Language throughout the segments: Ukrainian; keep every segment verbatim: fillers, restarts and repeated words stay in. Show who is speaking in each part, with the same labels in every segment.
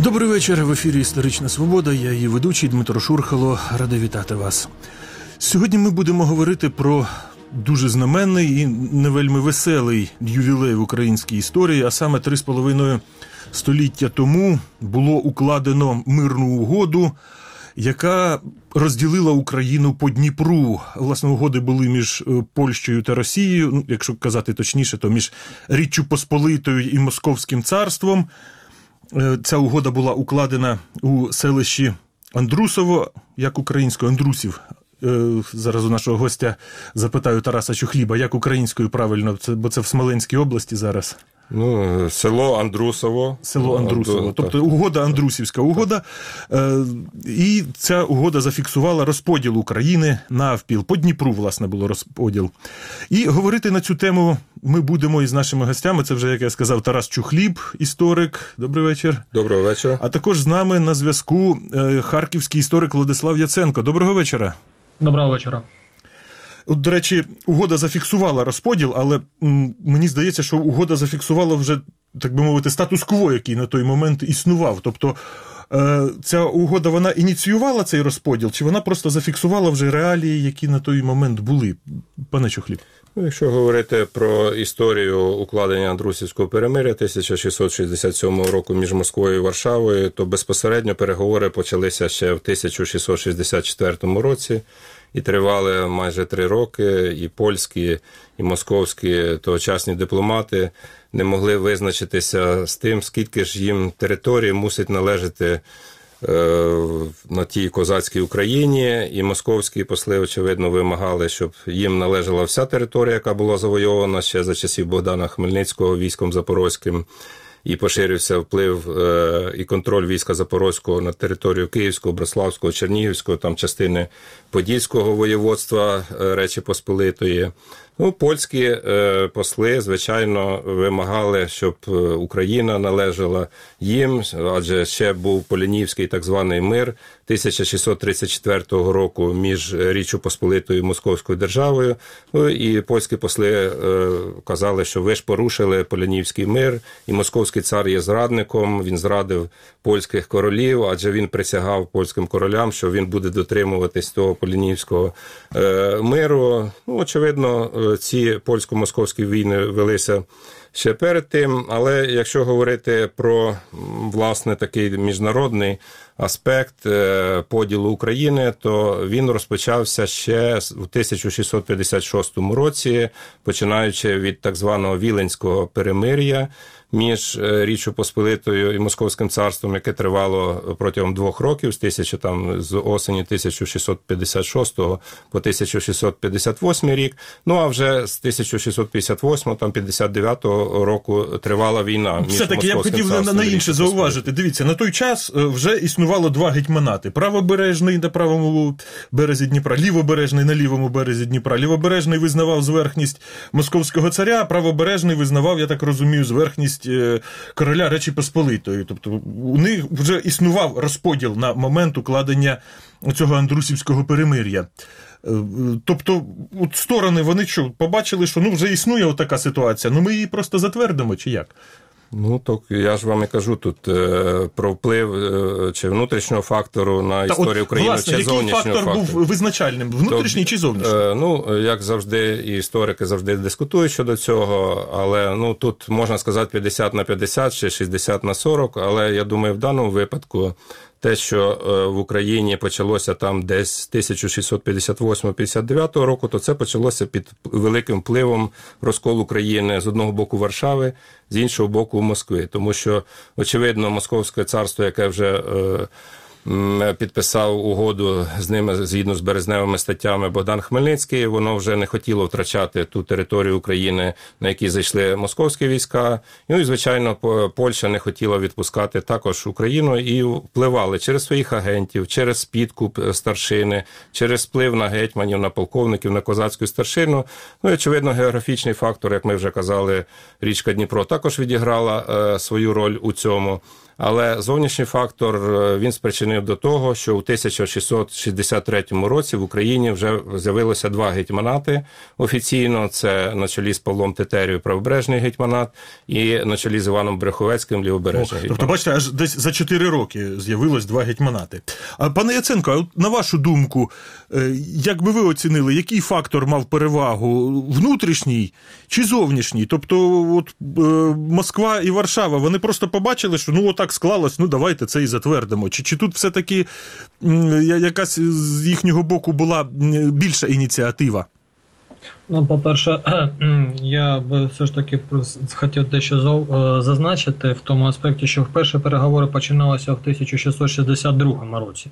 Speaker 1: Добрий вечір. В ефірі «Історична свобода». Я її ведучий Дмитро Шурхало. Радий вітати вас. Сьогодні ми будемо говорити про дуже знаменний і не вельми веселий ювілей в українській історії, а саме три з половиною століття тому було укладено мирну угоду, яка розділила Україну по Дніпру. Власне, угоди були між Польщею та Росією, ну, якщо казати точніше, то між Річчю Посполитою і Московським царством. Ця угода була укладена у селищі Андрусово, як українською, Андрусів. Зараз у нашого гостя запитаю Тараса Чухліба, як українською правильно, це, бо це в Смоленській області зараз.
Speaker 2: Ну, село Андрусово.
Speaker 1: Село Андрусово,
Speaker 2: Андру...
Speaker 1: тобто угода, Андрусівська угода. І ця угода зафіксувала розподіл України навпіл. По Дніпру, власне, було розподіл. І говорити на цю тему ми будемо із нашими гостями. Це вже, як я сказав, Тарас Чухліб, історик. Добрий вечір.
Speaker 2: Доброго вечора.
Speaker 1: А також з нами на зв'язку харківський історик Владислав Яценко. Доброго вечора.
Speaker 3: Доброго вечора.
Speaker 1: От, до речі, угода зафіксувала розподіл, але м, мені здається, що угода зафіксувала вже, так би мовити, статус-кво, який на той момент існував. Тобто е, ця угода, вона ініціювала цей розподіл, чи вона просто зафіксувала вже реалії, які на той момент були? Пане Чухліб.
Speaker 2: Ну, якщо говорити про історію укладення Андрусівського перемир'я тисяча шістсот шістдесят сьомого року між Москвою і Варшавою, то безпосередньо переговори почалися ще в тисяча шістсот шістдесят четвертому році і тривали майже три роки, і польські, і московські тогочасні дипломати не могли визначитися з тим, скільки ж їм території мусить належати на тій козацькій Україні, і московські посли, очевидно, вимагали, щоб їм належала вся територія, яка була завойована ще за часів Богдана Хмельницького військом Запорозьким, і поширився вплив і контроль війська Запорозького на територію Київського, Братславського, Чернігівського, там частини Подільського воєводства Речі Посполитої. Ну, польські е, посли, звичайно, вимагали, щоб Україна належала їм, адже ще був Полянівський так званий мир тисяча шістсот тридцять четвертого року між Річчю Посполитою і Московською державою. Ну, і польські посли е, казали, що ви ж порушили Полянівський мир, і московський цар є зрадником, він зрадив польських королів, адже він присягав польським королям, що він буде дотримуватись того Полянівського е, миру. Ну, очевидно, ці польсько-московські війни велися ще перед тим, але якщо говорити про, власне, такий міжнародний аспект поділу України, то він розпочався ще в тисяча шістсот п'ятдесят шостому році, починаючи від так званого Віленського перемир'я між Річчю Посполитою і Московським царством, яке тривало протягом двох років, з тисячі там з осені тисяча шістсот п'ятдесят шостого по тисяча шістсот п'ятдесят восьмий рік. Ну а вже з тисяча шістсот п'ятдесят восьмого там п'ятдесят дев'ятого року тривала війна між
Speaker 1: Все таки я б хотів на, на інше зауважити. Дивіться, на той час вже існувало два гетьманати: правобережний на правому березі Дніпра, лівобережний на лівому березі Дніпра. Лівобережний визнавав зверхність московського царя, а правобережний визнавав, я так розумію, зверхність короля Речі Посполитої. Тобто у них вже існував розподіл на момент укладення цього Андрусівського перемир'я. Тобто, от сторони, вони що, побачили, що ну вже існує отака ситуація, ну ми її просто затвердимо, чи як?
Speaker 2: Ну, так я ж вам і кажу тут е, про вплив е, чи внутрішнього фактору на
Speaker 1: Та
Speaker 2: історію
Speaker 1: от,
Speaker 2: України,
Speaker 1: власне,
Speaker 2: чи зовнішнього фактору.
Speaker 1: Який фактор був визначальним, внутрішній То, чи зовнішній?
Speaker 2: Е, ну, як завжди, і історики завжди дискутують щодо цього, але ну тут можна сказати п'ятдесят на п'ятдесят чи шістдесят на сорок, але я думаю, в даному випадку те, що в Україні почалося там десь з тисяча шістсот п'ятдесят восьмого - п'ятдесят дев'ятого року, то це почалося під великим впливом розколу України з одного боку Варшави, з іншого боку Москви. Тому що, очевидно, Московське царство, яке вже підписав угоду з ними згідно з березневими статтями Богдан Хмельницький, воно вже не хотіло втрачати ту територію України, на якій зайшли московські війська. Ну і, звичайно, Польща не хотіла відпускати також Україну і впливали через своїх агентів, через підкуп старшини, через вплив на гетьманів, на полковників, на козацьку старшину. Ну і, очевидно, географічний фактор, як ми вже казали, річка Дніпро також відіграла е, свою роль у цьому. Але зовнішній фактор, він спричинив до того, що у тисяча шістсот шістдесят третьому році в Україні вже з'явилося два гетьманати офіційно. Це на чолі з Павлом Тетерією правобережний гетьманат і на чолі з Іваном Брюховецьким лівобережний гетьманат.
Speaker 1: Тобто, бачите, аж десь за чотири роки з'явилось два гетьманати. А, пане Яценко, а на вашу думку, як би ви оцінили, який фактор мав перевагу, внутрішній чи зовнішній? Тобто, от Москва і Варшава, вони просто побачили, що ну отак склалось, ну давайте це і затвердимо. Чи, чи тут все-таки якась з їхнього боку була більша ініціатива?
Speaker 3: Ну, по-перше, я би все ж таки хотів дещо зазначити в тому аспекті, що вперше переговори починалися в тисяча шістсот шістдесят другому році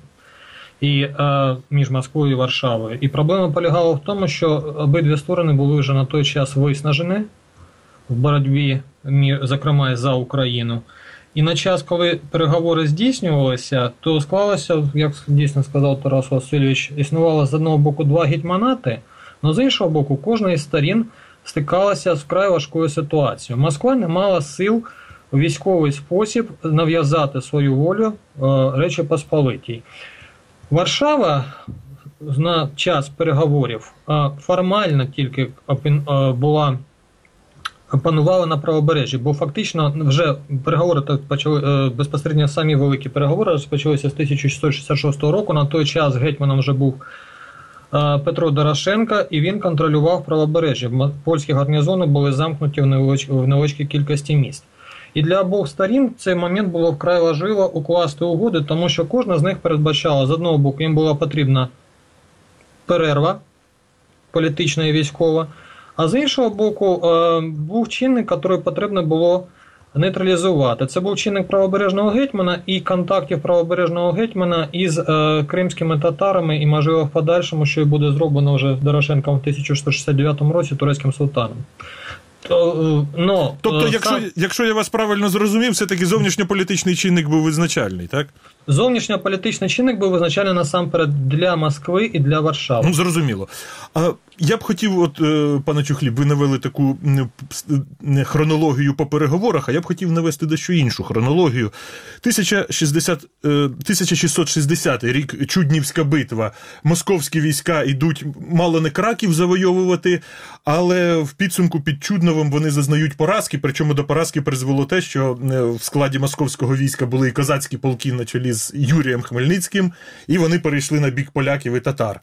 Speaker 3: і е, між Москвою і Варшавою. І проблема полягала в тому, що обидві сторони були вже на той час виснажені в боротьбі, зокрема і за Україну. І на час, коли переговори здійснювалися, то склалося, як дійсно сказав Тарас Васильович, існувало з одного боку два гетьманати, але з іншого боку, кожна із сторін стикалася з вкрай важкою ситуацією. Москва не мала сил у військовий спосіб нав'язати свою волю Речі Посполитій. Варшава на час переговорів формально тільки була панувала на правобережжі, бо фактично вже переговори так почали, безпосередньо самі великі переговори розпочалися з тисяча шістсот шістдесят шостого року. На той час гетьманом вже був Петро Дорошенко, і він контролював правобережжя. Польські гарнізони були замкнуті в невеличкій, в невеличкій кількості міст. І для обох сторін цей момент було вкрай важливо укласти угоди, тому що кожна з них передбачала, з одного боку, їм була потрібна перерва політична і військова, а з іншого боку, був чинник, який потрібно було нейтралізувати. Це був чинник правобережного гетьмана і контактів правобережного гетьмана із кримськими татарами і, можливо, в подальшому, що і буде зроблено вже Дорошенком в тисяча шістсот шістдесят дев'ятому році турецьким султаном.
Speaker 1: То, но, тобто, якщо, сам... якщо я вас правильно зрозумів, все-таки зовнішньополітичний чинник був визначальний, так?
Speaker 3: Зовнішньополітичний чинник був визначальний насамперед для Москви і для Варшави.
Speaker 1: Ну, зрозуміло. А я б хотів, от, пане Чухліб, ви навели таку хронологію по переговорах, а я б хотів навести дещо іншу хронологію. тисяча шістсот шістдесятий рік, Чуднівська битва. Московські війська йдуть мало не Краків завойовувати, але в підсумку під Чудновом вони зазнають поразки, причому до поразки призвело те, що в складі московського війська були і козацькі полки на чолі з Юрієм Хмельницьким, і вони перейшли на бік поляків і татар.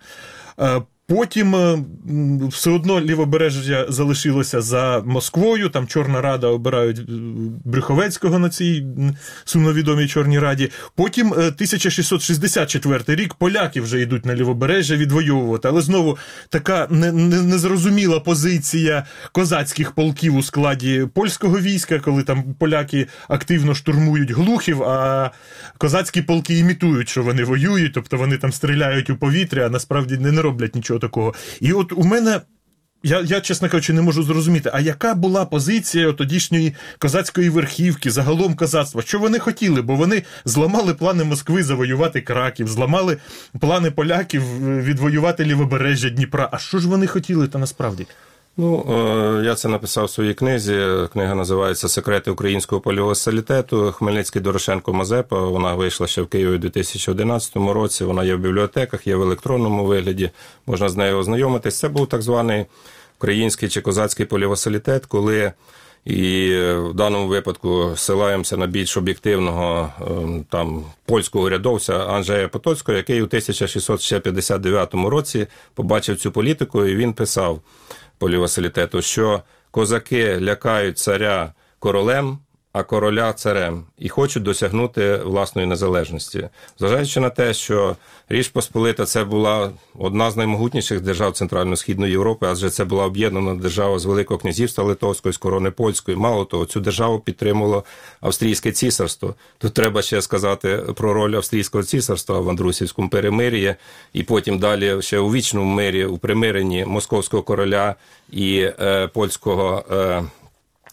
Speaker 1: Потім все одно лівобережжя залишилося за Москвою, там Чорна Рада обирають Брюховецького на цій сумновідомій Чорній Раді. Потім тисяча шістсот шістдесят четвертий рік, поляки вже йдуть на лівобережжя відвоювати, але знову така незрозуміла позиція козацьких полків у складі польського війська, коли там поляки активно штурмують Глухів, а козацькі полки імітують, що вони воюють, тобто вони там стріляють у повітря, а насправді не роблять нічого такого. І от у мене, я, я, чесно кажучи, не можу зрозуміти, а яка була позиція тодішньої козацької верхівки, загалом козацтва? Що вони хотіли? Бо вони зламали плани Москви завоювати Краків, зламали плани поляків відвоювати лівобережжя Дніпра. А що ж вони хотіли-то насправді?
Speaker 2: Ну, я це написав в своїй книзі. Книга називається «Секрети українського полівасилітету». Хмельницький, Дорошенко, Мазепа. Вона вийшла ще в Києві у дві тисячі одинадцятому році. Вона є в бібліотеках, є в електронному вигляді. Можна з нею ознайомитись. Це був так званий український чи козацький полівасилітет, коли і в даному випадку ссилаємося на більш об'єктивного там польського урядовця Анджея Потоцького, який у тисяча шістсот п'ятдесят дев'ятому році побачив цю політику, і він писав полівасилітету, що козаки лякають царя королем, а короля царем, і хочуть досягнути власної незалежності. Зважаючи на те, що Річ Посполита – це була одна з наймогутніших держав Центрально-Східної Європи, адже це була об'єднана держава з Великого князівства Литовського, з корони польської. Мало того, цю державу підтримувало Австрійське цісарство. Тут треба ще сказати про роль Австрійського цісарства в Андрусівському перемир'ї, і потім далі ще у вічному мирі, у примиренні московського короля і е, польського е,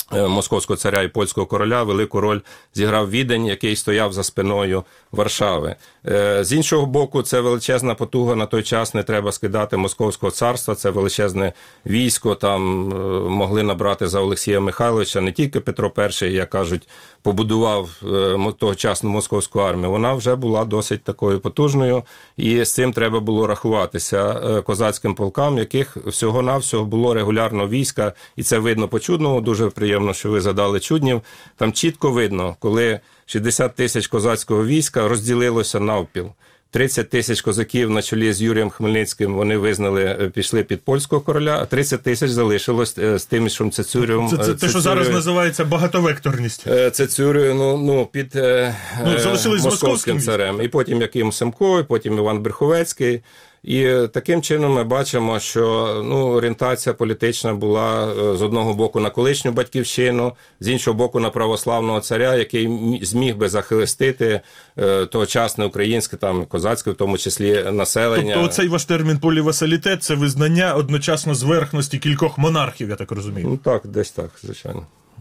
Speaker 2: московського царя і польського короля, велику роль зіграв Відень, який стояв за спиною Варшави. З іншого боку, це величезна потуга на той час, не треба скидати Московського царства, це величезне військо, там могли набрати за Олексія Михайловича, не тільки Петро І, як кажуть, побудував тогочасну московську армію, вона вже була досить такою потужною, і з цим треба було рахуватися козацьким полкам, яких всього-навсього було регулярно війська, і це видно по Чудному, дуже приємно, що ви задали Чуднів, там чітко видно, коли шістдесят тисяч козацького війська розділилося навпіл. тридцять тисяч козаків на чолі з Юрієм Хмельницьким вони визнали, пішли під польського короля, а тридцять тисяч залишилось з Тимішем Цецюрієм.
Speaker 1: Це, це, це те, що зараз називається багатовекторність.
Speaker 2: Цецюрією, ну, ну, під ну,
Speaker 1: залишились
Speaker 2: московським царем. І потім Яким Семко, і потім Іван Брюховецький. І таким чином ми бачимо, що ну, орієнтація політична була з одного боку на колишню батьківщину, з іншого боку на православного царя, який зміг би захистити е, тогочасне українське, там, козацьке, в тому числі, населення.
Speaker 1: Тобто оцей ваш термін полівасалітет – це визнання одночасно зверхності кількох монархів, я так розумію?
Speaker 2: Ну так, десь так, звичайно.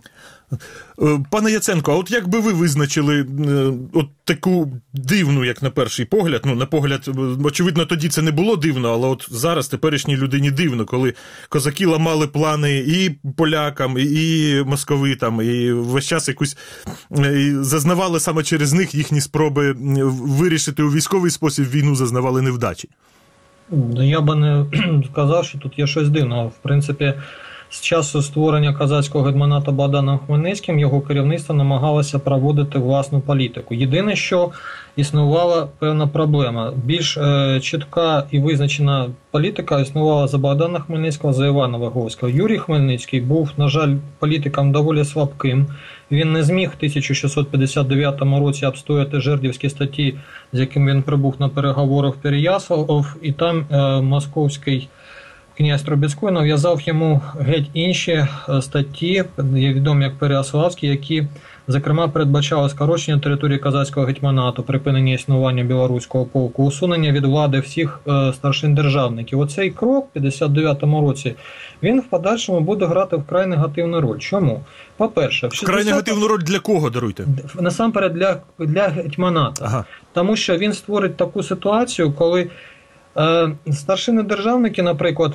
Speaker 1: Пане Яценко, а от як би ви визначили от таку дивну, як на перший погляд, ну, на погляд, очевидно, тоді це не було дивно, але от зараз теперішній людині дивно, коли козаки ламали плани і полякам, і московитам, і весь час якусь і зазнавали саме через них їхні спроби вирішити у військовий спосіб війну, зазнавали невдачі?
Speaker 3: Я би не сказав, що тут є щось дивного. В принципі, з часу створення козацького гетьманата Богданом Хмельницьким його керівництво намагалося проводити власну політику. Єдине, що існувала певна проблема. Більш е, чітка і визначена політика існувала за Богдана Хмельницького, за Івана Виговського. Юрій Хмельницький був, на жаль, політиком доволі слабким. Він не зміг в тисяча шістсот п'ятдесят дев'ятому році обстояти жердівські статті, з яким він прибув на переговори в Переяслав, і там е, московський князь Трубецький нав'язав йому геть інші статті, відомі як Переяславські, які, зокрема, передбачали скорочення території козацького гетьманату, припинення існування білоруського полку, усунення від влади всіх е, старшин державників. Оцей крок в п'ятдесят дев'ятому році, він в подальшому буде грати вкрай негативну роль. Чому? По-перше, в шістдесятому...
Speaker 1: Вкрай негативну роль для кого, даруйте?
Speaker 3: Насамперед для, для гетьманата. Ага. Тому що він створить таку ситуацію, коли старшини державники, наприклад,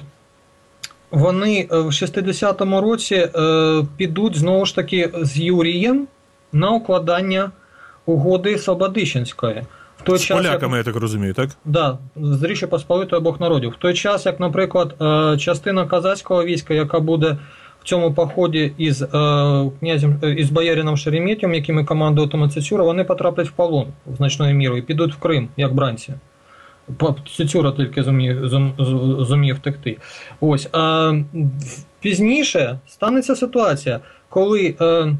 Speaker 3: вони в шістдесятому році підуть знову ж таки з Юрієм на укладання угоди Слободищенської. В той
Speaker 1: з
Speaker 3: час,
Speaker 1: поляками,
Speaker 3: як...
Speaker 1: я так розумію, так?
Speaker 3: Так, да, з Річі Посполитої обох народів. В той час, як, наприклад, частина козацького війська, яка буде в цьому поході із князем, із боярином Шереметьєвим, якими командуватиме Цецюра, вони потраплять в полон значною мірою і підуть в Крим, як бранці. Цецюра тільки зумів, зумів втекти. Ось. А пізніше станеться ситуація, коли е,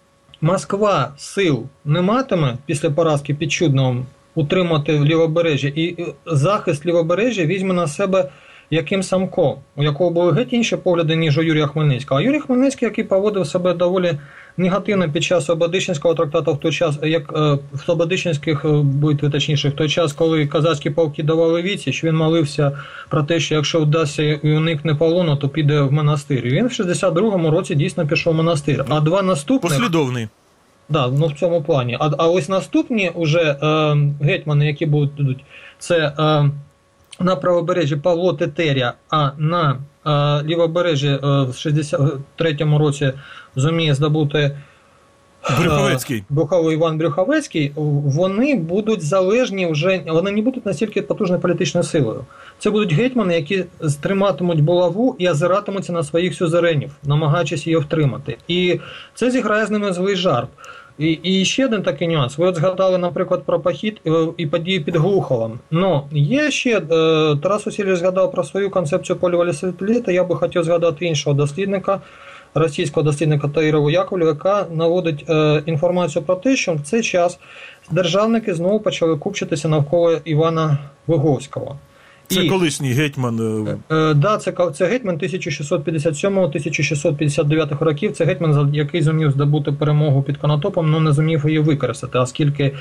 Speaker 3: Москва сил не матиме після поразки під Чудновим утримати лівобережжя, і захист лівобережжя візьме на себе Яким Семко, у якого були геть інші погляди, ніж у Юрія Хмельницького. А Юрій Хмельницький, який поводив себе доволі негативно під час Слободищенського трактату, в той час, як е, в Слободищенських битві, точніше, в той час, коли козацькі полки давали відсіч, він молився про те, що якщо вдасться і уникне полону, то піде в монастир. І він в шістдесят другому році дійсно пішов в монастир. А два наступних...
Speaker 1: Послідовний.
Speaker 3: Да, ну в цьому плані. А, а ось наступні уже е, гетьмани, які будуть, це... Е, на правобережжі Павло Тетеря, а на е, лівобережжі е, в шістдесят третьому році зуміє здобути
Speaker 1: Брюховецький.
Speaker 3: Брюховий Іван Брюховецький, вони будуть залежні вже, вони не будуть настільки потужною політичною силою. Це будуть гетьмани, які стриматимуть булаву і озиратимуться на своїх сюзеренів, намагаючись її втримати. І це зіграє з ними злий жарт. І, і ще один такий нюанс. Ви от згадали, наприклад, про похід і події під Глуховом. Ну, є ще, Тарас Васильович згадав про свою концепцію полівасалітету, я би хотів згадати іншого дослідника, російського дослідника Таїрову Яковлєва, яка наводить е, інформацію про те, що в цей час державники знову почали купчитися навколо Івана Виговського.
Speaker 1: Це
Speaker 3: і,
Speaker 1: колишній гетьман.
Speaker 3: Е, е, да, це, це гетьман тисяча шістсот п'ятдесят сьомого - тисяча шістсот п'ятдесят дев'ятого років. Це гетьман, який зумів здобути перемогу під Конотопом, але не зумів її використати, оскільки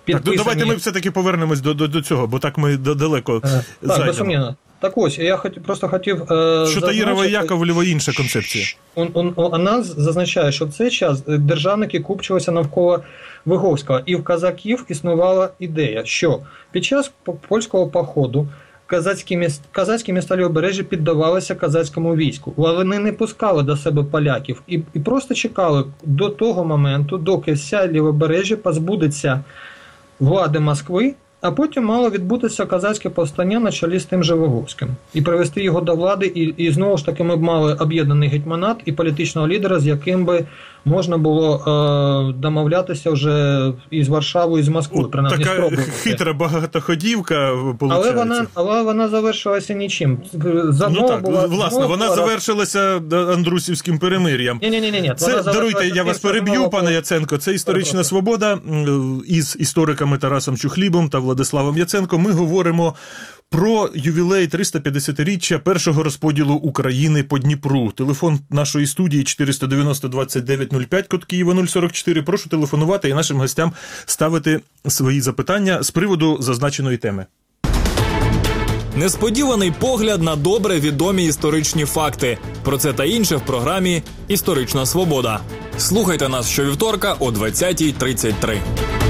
Speaker 1: Так, ну, давайте ми все-таки повернемось до, до, до цього, бо так ми далеко
Speaker 3: Так,
Speaker 1: зайдемо.
Speaker 3: безсумнівно. Так ось, я хот, просто хотів... Е,
Speaker 1: що Таїрова і Яковлєва інша концепція.
Speaker 3: Он, он, вона зазначає, що в цей час державники купчилися навколо Виговського, і в казаків існувала ідея, що під час польського походу казацькі міста, казацькі міста Лівобережжя піддавалися казацькому війську. Вони не пускали до себе поляків і, і просто чекали до того моменту, доки вся Лівобережжя позбудеться влади Москви, а потім мало відбутися казацьке повстання на чолі з тим же Виговським. І привести його до влади, і, і знову ж таки ми б мали об'єднаний гетьманат і політичного лідера, з яким би можна було е, домовлятися вже із Варшавою, і з Москвою.
Speaker 1: Принаймні, така спробувати. Хитра багатоходівка, виходить.
Speaker 3: Але вона, але вона завершилася нічим.
Speaker 1: Замова ну так, була, власне, вона була... завершилася Андрусівським перемир'ям.
Speaker 3: Ні, ні, ні, ні.
Speaker 1: Це, даруйте, я вас переб'ю, пане Яценко, це «Історична свобода» із істориками Тарасом Чухлібом та Владиславом Яценко. Ми говоримо про ювілей триста п'ятдесятиріччя першого розподілу України по Дніпру. Телефон нашої студії чотириста дев'яносто двадцять дев'ять нуль п'ять, код Києва нуль сорок чотири. Прошу телефонувати і нашим гостям ставити свої запитання з приводу зазначеної теми.
Speaker 4: Несподіваний погляд на добре відомі історичні факти. Про це та інше в програмі «Історична свобода». Слухайте нас щовівторка о двадцятій тридцять три.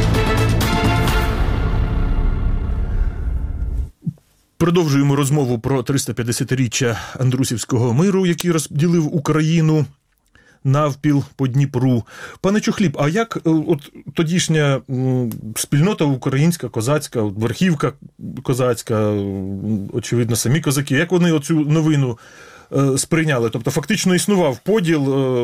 Speaker 1: Продовжуємо розмову про триста п'ятдесятиріччя Андрусівського миру, який розділив Україну навпіл по Дніпру. Пане Чухліб, а як от тодішня спільнота українська, козацька, верхівка козацька, очевидно, самі козаки, як вони оцю новину сприйняли? Тобто фактично існував поділ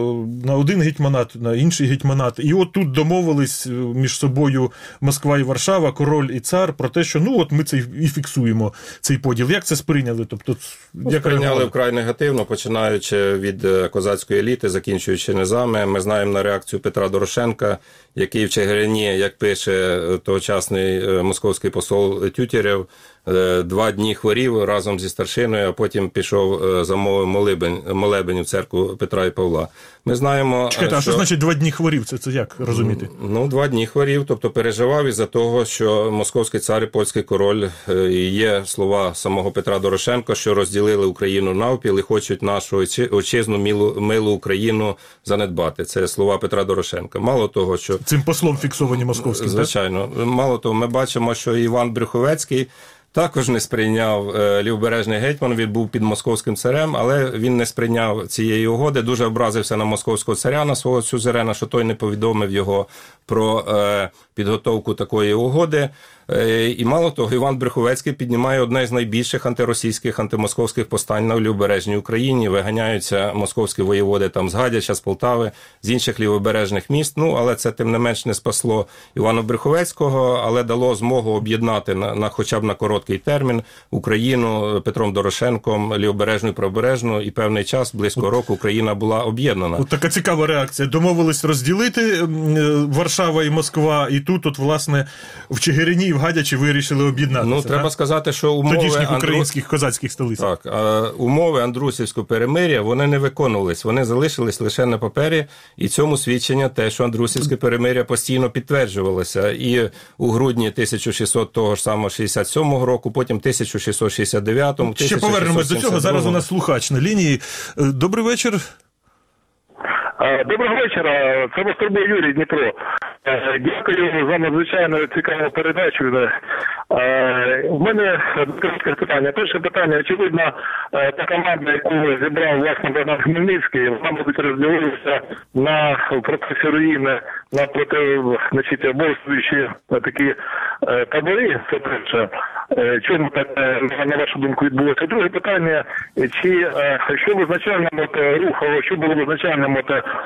Speaker 1: на один гетьманат, на інший гетьманат. І от тут домовились між собою Москва і Варшава, король і цар про те, що ну от ми це і фіксуємо, цей поділ. Як це сприйняли? Тобто,
Speaker 2: ну, як сприйняли вкрай негативно, починаючи від козацької еліти, закінчуючи низами. Ми знаємо на реакцію Петра Дорошенка, який в Чигирині, як пише тогочасний московський посол Тютєрєв, два дні хворів разом зі старшиною, а потім пішов замовив молебень, молебень в церкву Петра і Павла. Ми знаємо,
Speaker 1: Чекайте, а що, що значить два дні хворів? Це, це як розуміти?
Speaker 2: Ну, два дні хворів, тобто переживав із-за того, що московський цар і польський король, і є слова самого Петра Дорошенка, що розділили Україну навпіл і хочуть нашу отчизну, милу, милу Україну занедбати. Це слова Петра Дорошенка. Мало того, що...
Speaker 1: Цим послом фіксовані московські,
Speaker 2: звичайно. Так? Мало того, ми бачимо, що Іван Брюховецький також не сприйняв лівобережний гетьман, він був під московським царем, але він не сприйняв цієї угоди, дуже образився на московського царя, на свого сюзерена, що той не повідомив його про е, підготовку такої угоди. Е, і мало того, Іван Брюховецький піднімає одне з найбільших антиросійських, антимосковських повстань на лівобережній Україні. Виганяються московські воєводи там з Гадяча, з Полтави, з інших лівобережних міст. Ну, але це тим не менш не спасло Івана Брюховецького, але дало змогу об'єднати на, на хоча б на короткий термін Україну Петром Дорошенком, лівобережну і правобережну, і певний час, близько року, Україна була об'єднана.
Speaker 1: От така цікава реакція. Домовились розділити Варшава і Москва, і тут, от, власне, в Чигирині і в Гадячі вирішили об'єднатися.
Speaker 2: Ну, треба так? сказати, що умови...
Speaker 1: Тодішніх українських Андру... козацьких столиць.
Speaker 2: Так, а умови Андрусівського перемир'я, вони не виконувались, вони залишились лише на папері, і цьому свідчення те, що Андрусівське перемир'я постійно підтверджувалося. І у грудні тисяча шістсот того ж самого шістдесят сьомого року, потім тисяча шістсот шістдесят дев'ятому,
Speaker 1: Ще повернемось до цього, зараз у нас слухач на лінії. Добрий вечір.
Speaker 5: Доброго вечора, це вас турбує Юрій, Дніпро. Дякую за надзвичайно цікаву передачу. У мене коротке питання. Перше питання. Очевидно, та команда, яку зібрав власне Богдан Хмельницький, вона, мабуть, розділилася на процесі руїни, на проти, значить, обов'язкові такі табори, це перше. Чому так, на вашу думку, відбулося? Друге питання, чи що визначальним рухало, що було визначальним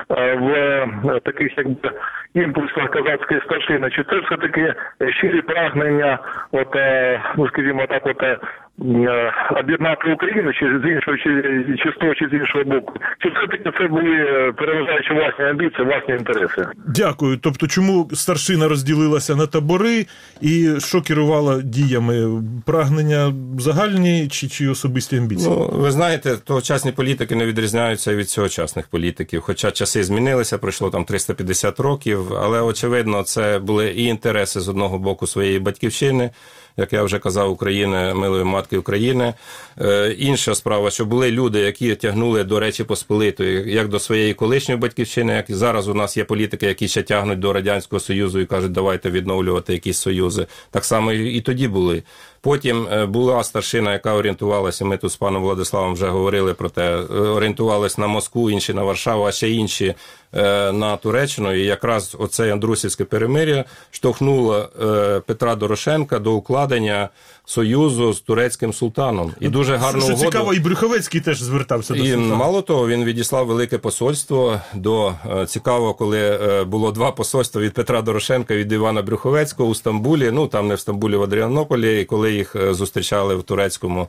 Speaker 5: в таких, якби, імпульсах козацької старшини? Чи це все-таки щирі прагнення, от, ну, скажімо так, от, е, об'єднати Україну, чи з іншого, чи, чи з того, чи з іншого боку? Чи все-таки це були переважаючи власні амбіції, власні інтереси?
Speaker 1: Дякую. Тобто, чому старшина розділилася на табори і що керувало діями? Прагнення загальні чи, чи особисті амбіції?
Speaker 2: Ну, ви знаєте, тогочасні політики не відрізняються від сьогочасних політиків. Хоча часи змінилися, пройшло там триста п'ятдесят років, але, очевидно, це були і інтереси з одного боку своєї батьківщини, як я вже казав, України, милої матки України. Е, інша справа, що були люди, які тягнули до Речі Посполитої, як до своєї колишньої батьківщини, як і зараз у нас є політики, які ще тягнуть до Радянського Союзу і кажуть, давайте відновлювати якісь союзи. Так само і, і тоді були. Потім була старшина, яка орієнтувалася, ми тут з паном Владиславом вже говорили про те, орієнтувалися на Москву, інші на Варшаву, а ще інші на Туреччину. І якраз оце Андрусівське перемир'я штовхнуло Петра Дорошенка до укладення союзу з турецьким султаном. І дуже гарну
Speaker 1: Що
Speaker 2: угоду.
Speaker 1: цікаво, і Брюховецький теж звертався до
Speaker 2: І
Speaker 1: султана.
Speaker 2: мало того, він відіслав велике посольство до, цікаво, коли було два посольства від Петра Дорошенка, від Івана Брюховецького у Стамбулі, ну там не в Стамбулі, в Адріанополі, і коли їх зустрічали в турецькому,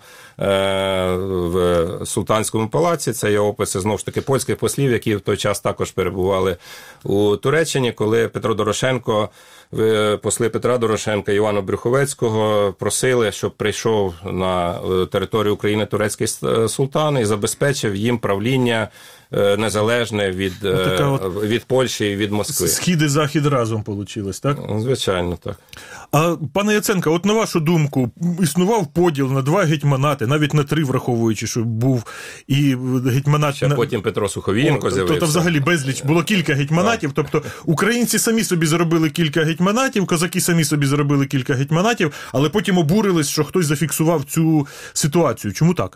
Speaker 2: в Султанському палаці, це є описи, знову ж таки, польських послів, які в той час також перебували у Туреччині, коли Петро Дорошенко, посли Петра Дорошенка і Івана Брюховецького просили, щоб прийшов на територію України турецький султан і забезпечив їм правління незалежне від,
Speaker 1: от
Speaker 2: від Польщі і від Москви.
Speaker 1: Схід і захід разом вийшло, так?
Speaker 2: Звичайно, так.
Speaker 1: А, пане Яценко, от на вашу думку, існував поділ на два гетьманати, навіть на три, враховуючи, що був і гетьманат...
Speaker 2: Ще
Speaker 1: на...
Speaker 2: потім Петро Суховієнко з'явився.
Speaker 1: Тобто взагалі безліч, було кілька гетьманатів, тобто українці самі собі зробили кілька гетьманатів, козаки самі собі зробили кілька гетьманатів, але потім обурились, що хтось зафіксував цю ситуацію. Чому так?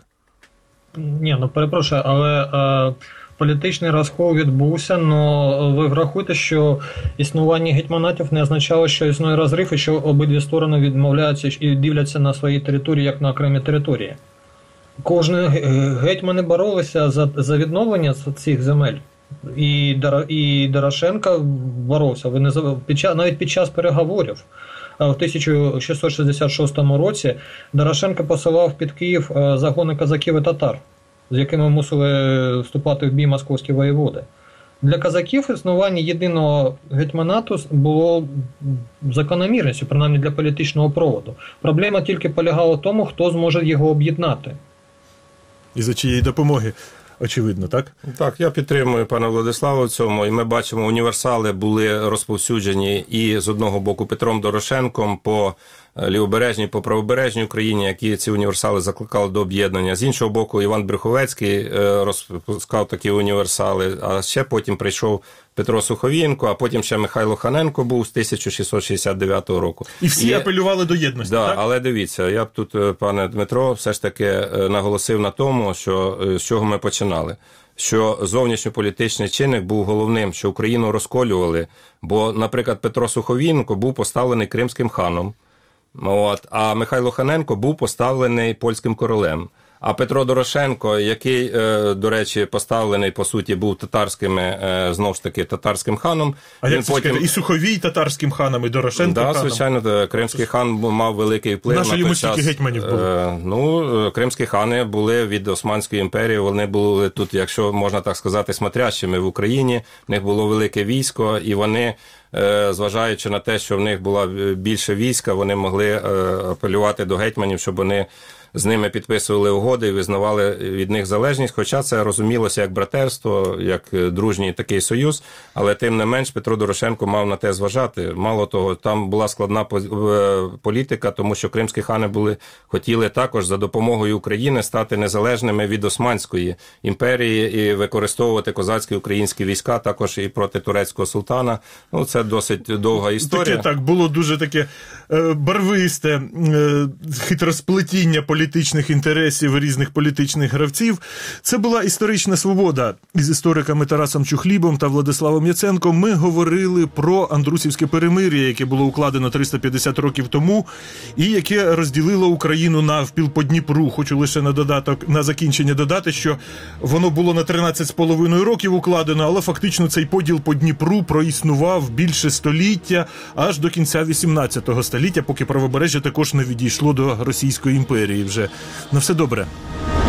Speaker 3: Ні, ну перепрошую, але е, політичний розкол відбувся, але ви врахуйте, що існування гетьманатів не означало, що існує розрив і що обидві сторони відмовляються і дивляться на свої території, як на окремі території. Кожні гетьмани боролися за, за відновлення цих земель. І, і Дорошенко боровся. Ви не, під час, навіть під час переговорів в тисяча шістсот шістдесят шостому році Дорошенко посилав під Київ загони козаків і татар, з якими мусили вступати в бій московські воєводи. Для козаків існування єдиного гетьманату було закономірністю, принаймні для політичного проводу. Проблема тільки полягала в тому, хто зможе його об'єднати.
Speaker 1: І за чиєї допомоги, очевидно, так?
Speaker 2: Так, я підтримую пана Владислава в цьому, і ми бачимо, універсали були розповсюджені і з одного боку Петром Дорошенком по лівобережній, по правобережній Україні, які ці універсали закликали до об'єднання. З іншого боку, Іван Брюховецький розпускав такі універсали, а ще потім прийшов Петро Суховієнко, а потім ще Михайло Ханенко був з тисяча шістсот шістдесят дев'ятого року.
Speaker 1: І всі і... апелювали до єдності,
Speaker 2: да,
Speaker 1: так?
Speaker 2: Але дивіться, я б тут, пане Дмитро, все ж таки наголосив на тому, що з чого ми починали. Що зовнішньополітичний чинник був головним, що Україну розколювали, бо, наприклад, Петро Суховієнко був поставлений кримським ханом, от, а Михайло Ханенко був поставлений польським королем. А Петро Дорошенко, який, до речі, поставлений, по суті, був татарськими, знову ж таки, татарським ханом.
Speaker 1: А як це потім... І Суховій татарським ханом, і Дорошенко
Speaker 2: да,
Speaker 1: ханом? Так,
Speaker 2: звичайно, кримський хан мав великий вплив.
Speaker 1: Наша
Speaker 2: на
Speaker 1: йому
Speaker 2: той
Speaker 1: стільки
Speaker 2: час.
Speaker 1: гетьманів було?
Speaker 2: Ну, кримські хани були від Османської імперії, вони були тут, якщо можна так сказати, смотрящими в Україні, в них було велике військо, і вони, зважаючи на те, що в них було більше війська, вони могли апелювати до гетьманів, щоб вони з ними підписували угоди і визнавали від них залежність, хоча це розумілося як братерство, як дружній такий союз, але тим не менш Петро Дорошенко мав на те зважати. Мало того, там була складна політика, тому що кримські хани були, хотіли також за допомогою України стати незалежними від Османської імперії і використовувати козацькі українські війська також і проти турецького султана. Ну, це досить довга історія.
Speaker 1: Таке, так, було дуже таке е, барвисте е, хитросплетіння політики, політичних інтересів різних політичних гравців. Це була історична свобода. Із істориками Тарасом Чухлібом та Владиславом Яценком ми говорили про Андрусівське перемир'я, яке було укладено триста п'ятдесят років тому, і яке розділило Україну навпіл по Дніпру. Хочу лише на додаток, на закінчення додати, що воно було на тринадцять з половиною років укладено, але фактично цей поділ по Дніпру проіснував більше століття, аж до кінця вісімнадцятого століття, поки правобережжя також не відійшло до Російської імперії. Вже вже. На все добре.